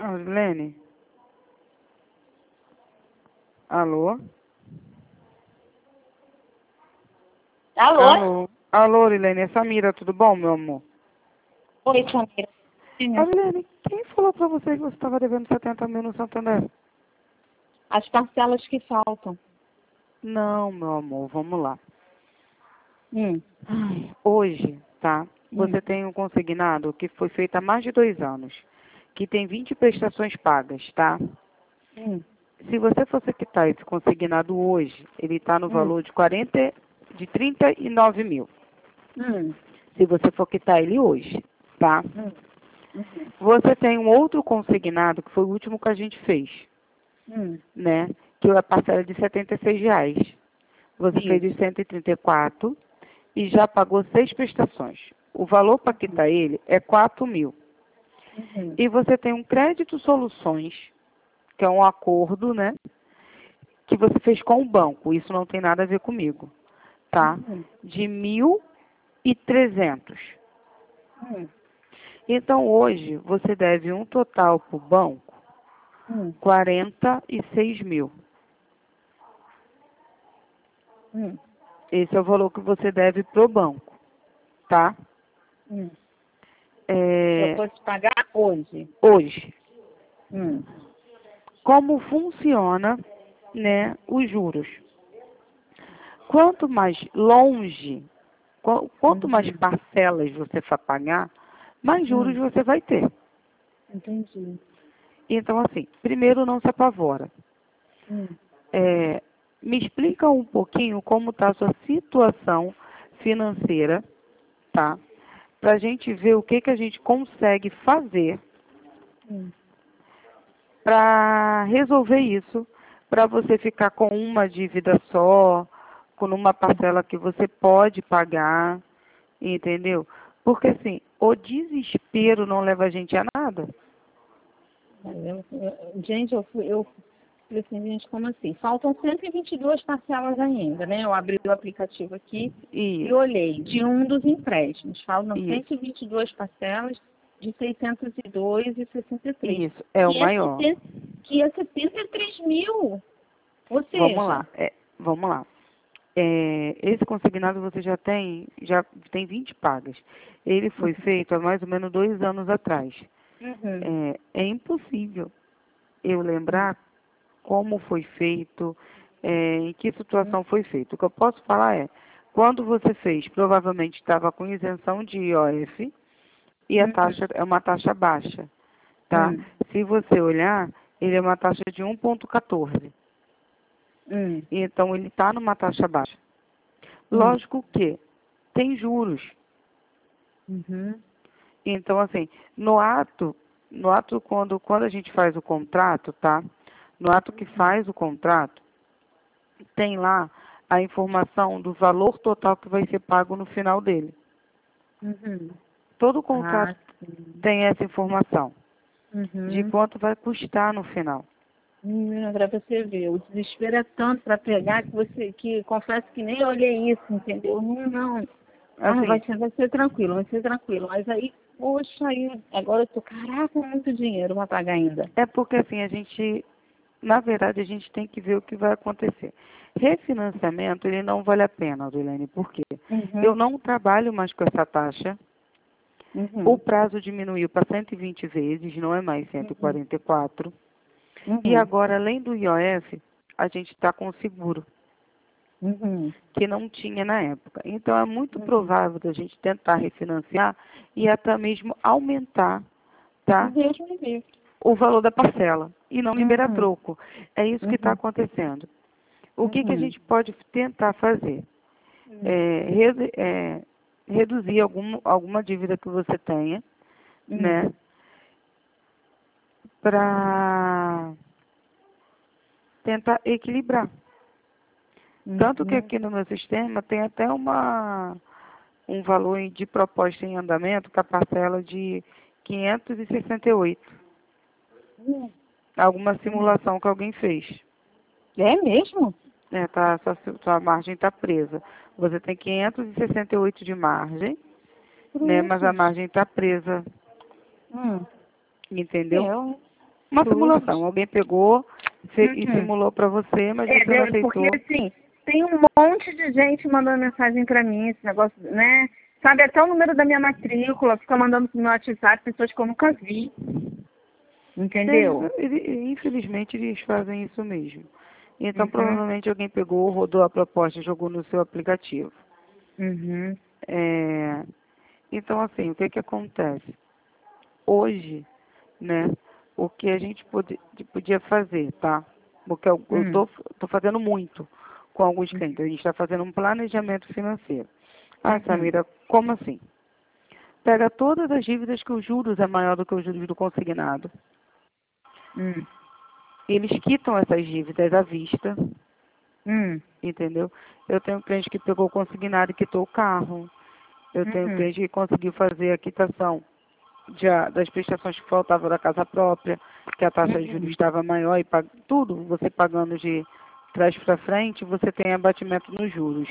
Lene? Alô? Alô? Alô? Alô, Lene, é Samira, tudo bom, meu amor? Oi, Samira. Lene, quem falou pra você que você estava devendo 70 mil no Santander? As parcelas que faltam. Não, meu amor, vamos lá. Hum. Hoje, tá? Você tem um consignado que foi feito há mais de 2 anos, que tem 20 prestações pagas, tá? Se você fosse quitar esse consignado hoje, ele está no valor de 39 mil. Se você for quitar ele hoje, tá? Você tem um outro consignado, que foi o último que a gente fez, né? Que é a parcela de R$ 76. Você fez de 134 e já pagou 6 prestações. O valor para quitar ele é 4 mil. E você tem um crédito soluções, que é um acordo, né? Que você fez com o banco. Isso não tem nada a ver comigo, tá? De 1.300. Então, hoje, você deve um total para o banco, 46 mil. Esse é o valor que você deve para o banco, tá? Eu posso pagar hoje. Hoje. Como funciona, né, os juros? Quanto mais longe, quanto mais parcelas você for pagar, mais juros você vai ter. Entendi. Então, assim, primeiro não se apavora. Me explica um pouquinho como está a sua situação financeira, tá? Para a gente ver o que a gente consegue fazer para resolver isso, para você ficar com uma dívida só, com uma parcela que você pode pagar, entendeu? Porque, assim, o desespero não leva a gente a nada. Gente, eu falei assim, gente, como assim? Faltam 122 parcelas ainda, né? Eu abri o aplicativo aqui e olhei, de um dos empréstimos. Faltam 122 parcelas de 602,63. Isso, é o maior. Que é 73 mil. Ou seja... Vamos lá. Esse consignado você já tem 20 pagas. Ele foi feito há mais ou menos 2 anos atrás. É impossível eu lembrar como foi feito, em que situação foi feito. O que eu posso falar é, quando você fez, provavelmente estava com isenção de IOF e a taxa é uma taxa baixa, tá? Se você olhar, ele é uma taxa de 1,14. Então, ele está numa taxa baixa. Lógico que tem juros. Então, assim, no ato quando a gente faz o contrato, tá? No ato que faz o contrato, tem lá a informação do valor total que vai ser pago no final dele. Todo contrato tem essa informação de quanto vai custar no final. Para você ver, o desespero é tanto para pegar que confesso que nem olhei isso, entendeu? Não. Assim, vai ser tranquilo. Mas aí, poxa, agora eu tô, caraca, é muito dinheiro para pagar ainda. É porque assim, na verdade, a gente tem que ver o que vai acontecer. Refinanciamento, ele não vale a pena, Adriane, por quê? Eu não trabalho mais com essa taxa. O prazo diminuiu para 120 vezes, não é mais 144. E agora, além do IOF, a gente está com o seguro, que não tinha na época. Então, é muito provável da gente tentar refinanciar e até mesmo aumentar, tá? O valor da parcela e não liberar troco. É isso que está acontecendo. O que a gente pode tentar fazer? Reduzir alguma dívida que você tenha, né? Para tentar equilibrar. Tanto que aqui no meu sistema tem até um valor de proposta em andamento com a parcela de 568. Alguma simulação que alguém fez. É mesmo? Sua margem está presa. Você tem 568 de margem, né? Mas a margem está presa. Entendeu? Uma simulação. Alguém pegou e simulou para você, mas você não aceitou. Porque, assim, tem um monte de gente mandando mensagem para mim, esse negócio, né? Sabe até o número da minha matrícula, fica mandando pro meu WhatsApp pessoas que eu nunca vi. Entendeu? Infelizmente, eles fazem isso mesmo. Então, provavelmente, alguém pegou, rodou a proposta e jogou no seu aplicativo. Então, assim, o que acontece? Hoje, né, o que a gente podia fazer, tá? Porque eu tô fazendo muito com alguns clientes. A gente está fazendo um planejamento financeiro. Ah, Samira, como assim? Pega todas as dívidas que os juros é maior do que os juros do consignado. Eles quitam essas dívidas à vista. Entendeu? Eu tenho um cliente que pegou o consignado e quitou o carro. Eu tenho um cliente que conseguiu fazer a quitação das prestações que faltavam da casa própria, que a taxa de juros estava maior e tudo, você pagando de trás para frente, você tem abatimento nos juros.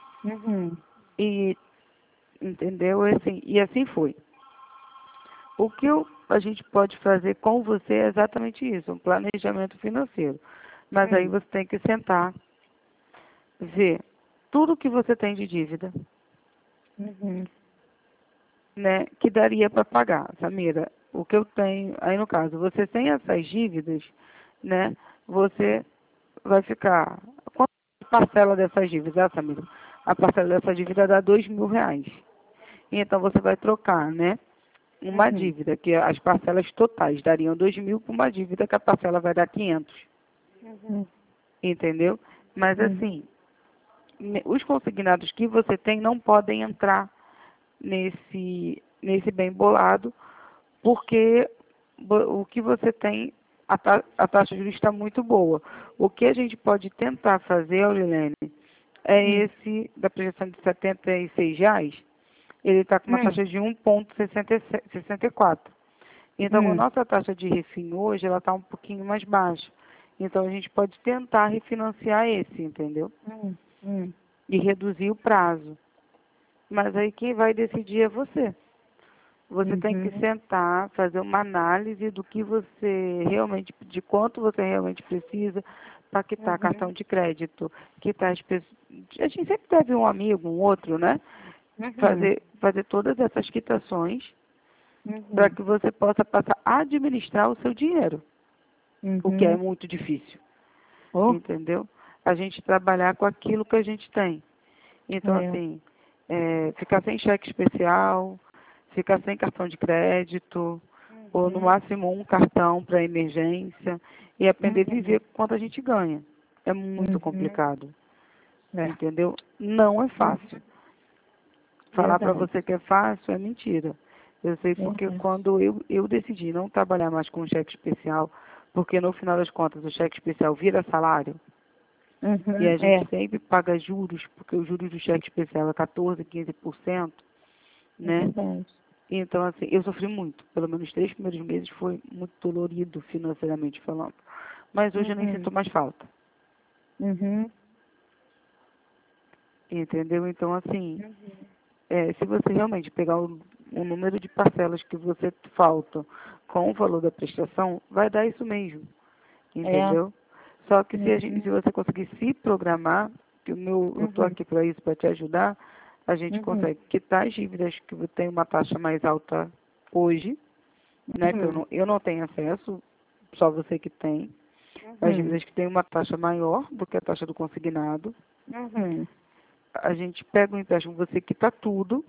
E, entendeu? E assim foi. O que a gente pode fazer com você é exatamente isso, um planejamento financeiro. Mas aí você tem que sentar, ver tudo que você tem de dívida, né, que daria para pagar. Samira, o que eu tenho, aí no caso, você tem essas dívidas, né, você vai ficar, quanto parcela dessas dívidas, Samira? A parcela dessa dívida dá R$2.000. Então você vai trocar, né, uma dívida, que as parcelas totais dariam 2.000 por uma dívida que a parcela vai dar 500. Entendeu? Mas assim, os consignados que você tem não podem entrar nesse bem bolado, porque o que você tem, a taxa de juros está muito boa. O que a gente pode tentar fazer, Aurelene, é esse da projeção de R$76, ele está com uma taxa de 1,64. Então, a nossa taxa de refim hoje, ela está um pouquinho mais baixa. Então, a gente pode tentar refinanciar esse, entendeu? E reduzir o prazo. Mas aí quem vai decidir é você. Você tem que sentar, fazer uma análise do que você realmente, de quanto você realmente precisa para quitar cartão de crédito, quitar as pessoas. A gente sempre teve um amigo, um outro, né? Fazer todas essas quitações para que você possa passar a administrar o seu dinheiro, o que é muito difícil, entendeu? A gente trabalhar com aquilo que a gente tem. Então, assim, ficar sem cheque especial, ficar sem cartão de crédito, ou no máximo um cartão para emergência, e aprender a viver com quanto a gente ganha. É muito complicado, entendeu? Não é fácil. Falar para você que é fácil é mentira. Eu sei porque quando eu decidi não trabalhar mais com cheque especial, porque no final das contas o cheque especial vira salário, e a gente sempre paga juros, porque o juros do cheque especial é 14%, 15%, né? Então, assim, eu sofri muito. Pelo menos os 3 primeiros meses foi muito dolorido financeiramente falando. Mas hoje eu nem sinto mais falta. Entendeu? Então, assim, se você realmente pegar o número de parcelas que você falta com o valor da prestação, vai dar isso mesmo. Entendeu? Só que se você conseguir se programar, que eu estou aqui para isso, para te ajudar, a gente consegue quitar as dívidas que tem uma taxa mais alta hoje, né? Que eu não tenho acesso, só você que tem. As dívidas que têm uma taxa maior do que a taxa do consignado. A gente pega o empréstimo, você quita tudo,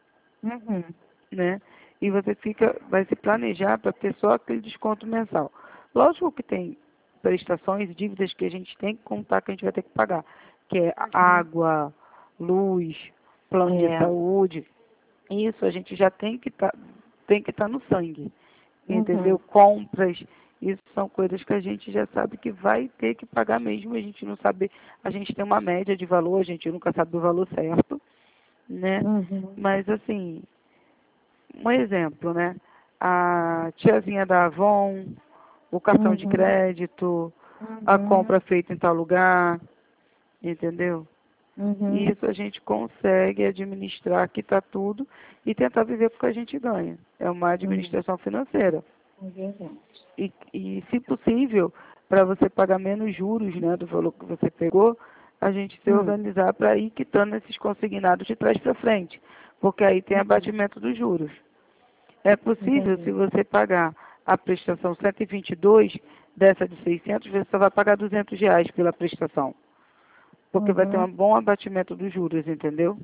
né? E você vai se planejar para ter só aquele desconto mensal. Lógico que tem prestações e dívidas que a gente tem que contar que a gente vai ter que pagar, que é água, luz, plano de saúde. Isso a gente já tem que estar no sangue, entendeu? Compras, isso são coisas que a gente já sabe que vai ter que pagar mesmo, a gente não sabe, a gente tem uma média de valor, a gente nunca sabe o valor certo, né? Mas assim, um exemplo, né? A tiazinha da Avon, o cartão de crédito, a compra feita em tal lugar, entendeu? Isso a gente consegue administrar, quitar tudo e tentar viver com o que a gente ganha. É uma administração financeira. É verdade. E se possível, para você pagar menos juros, né, do valor que você pegou, a gente se organizar para ir quitando esses consignados de trás para frente, porque aí tem abatimento dos juros. É possível, se você pagar a prestação 122, dessa de 600, você só vai pagar R$ 200 pela prestação, porque vai ter um bom abatimento dos juros, entendeu?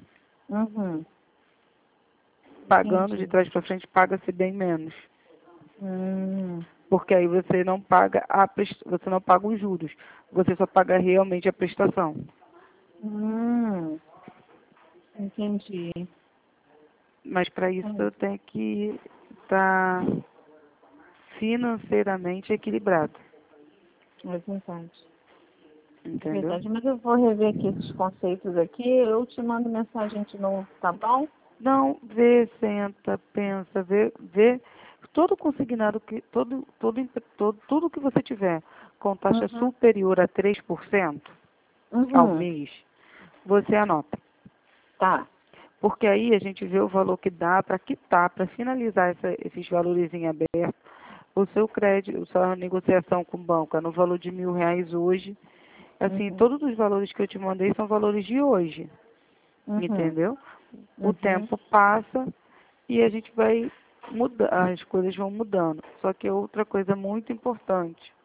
Pagando de trás para frente, paga-se bem menos. Porque aí você não paga você não paga os juros, você só paga realmente a prestação. Entendi. Mas para isso eu tenho que estar financeiramente equilibrado. É verdade. Entendeu? É verdade, mas eu vou rever aqui esses conceitos aqui, eu te mando mensagem de novo, tá bom? Não, vê, senta, pensa, vê todo consignado tudo que você tiver com taxa superior a 3% ao mês, você anota. Tá. Porque aí a gente vê o valor que dá para quitar, para finalizar esses valores em aberto. O seu crédito, a sua negociação com o banco é no valor de R$ 1.000 hoje. Assim, todos os valores que eu te mandei são valores de hoje. Entendeu? O tempo passa e a gente vai mudar, as coisas vão mudando. Só que outra coisa muito importante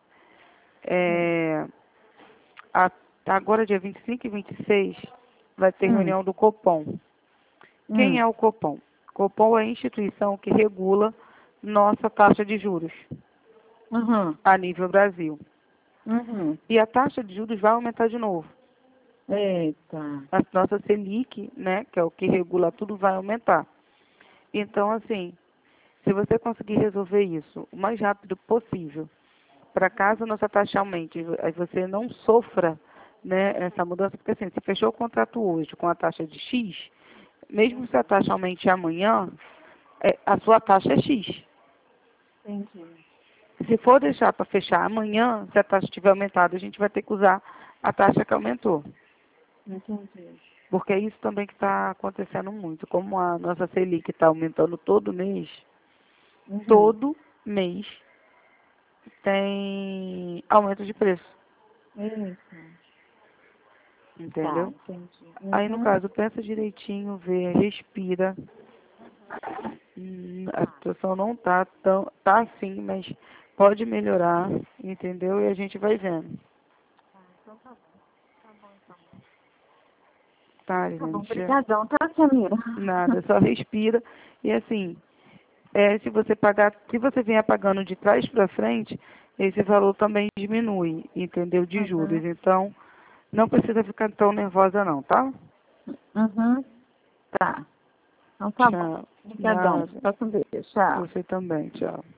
agora dia 25 e 26 vai ter reunião do Copom. Quem é o Copom? Copom é a instituição que regula nossa taxa de juros a nível Brasil. E a taxa de juros vai aumentar de novo. Eita. A nossa Selic, né, que é o que regula tudo, vai aumentar. Então, assim, se você conseguir resolver isso o mais rápido possível, para caso nossa taxa aumente, você não sofra, né, essa mudança, porque assim, se fechou o contrato hoje com a taxa de X, mesmo se a taxa aumente amanhã, a sua taxa é X. Entendi. Se for deixar para fechar amanhã, se a taxa tiver aumentado, a gente vai ter que usar a taxa que aumentou. Entendi. Porque é isso também que está acontecendo muito. Como a nossa Selic está aumentando todo mês tem aumento de preço. Entendeu? Tá, entendi. Aí, no caso, pensa direitinho, vê, respira. A situação não tá assim, mas pode melhorar, entendeu? E a gente vai vendo. Então tá bom. Tá bom, então. Tá, Tá bom, gente? obrigadão, tá, Samira? Nada, só respira. E assim, se você vier pagando de trás para frente, esse valor também diminui, entendeu? De juros. Então, não precisa ficar tão nervosa não, tá? Tá. Então tá bom. Tchau. Obrigadão. Nada. Fica com Deus. Tchau. Você também, tchau.